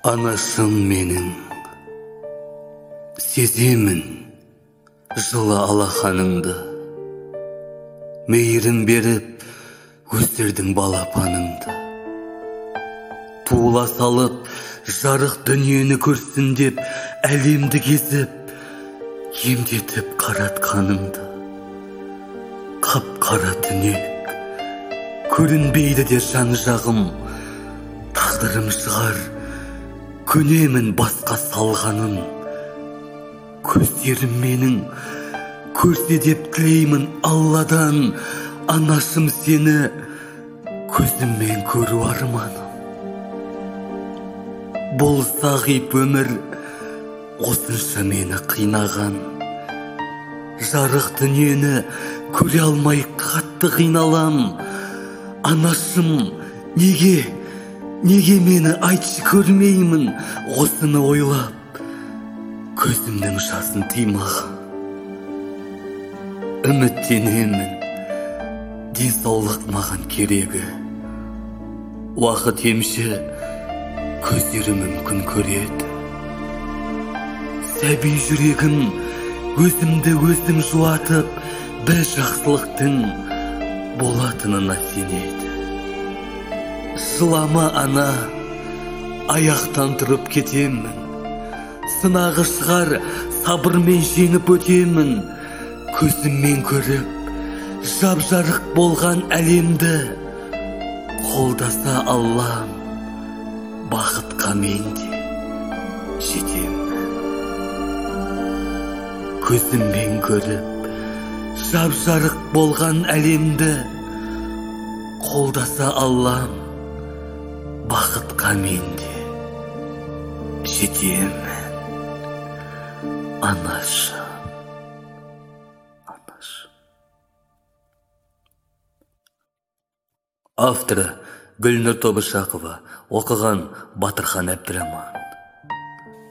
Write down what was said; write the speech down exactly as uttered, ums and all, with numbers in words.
Анашым менің, сеземін жылы алақаныңды, мейірім беріп өсірдің балапаныңды. Туыла салып жарық дүниені көрсін деп әлемді кезіп, емдетіп қаратқаныңды. Қап-қара түнек, көрінбейді де жан жағым, тағдырым шығар, көнемін басқа салғанын. Көздерім менің, көрсе деп тілеймін Алладан, анашым сені көзіммен көру арманым. Бұл сағип өмір осынша мені қинаған, жарық дүниені көре алмай қатты қиналам. Анашым, неге, неге мені айтшы көрмеймін, осыны ойлап көзімнің жасын тыймаған. Үміттенемін, денсаулық маған керегі, уақыт емші көздері мүмкін көреді. Сәби жүрегім өзімді өзім жуатып, бір жақсылықтың болатынына сенеді. Жылама ана, аяқтан тұрып кетемін, сынағы шығар сабырмен жеңіп өтемін. Көзіммен көріп жап-жарық болған әлемді, қолдаса Аллам, бақытқа мен де жетемін. Көзіммен көріп жап-жарық болған әлемді, қолдаса Аллам, бақытқа мен де жетемін. Анашым. Авторы Гүлнұр Тобышақова, оқыған Батырхан Әбдіраман.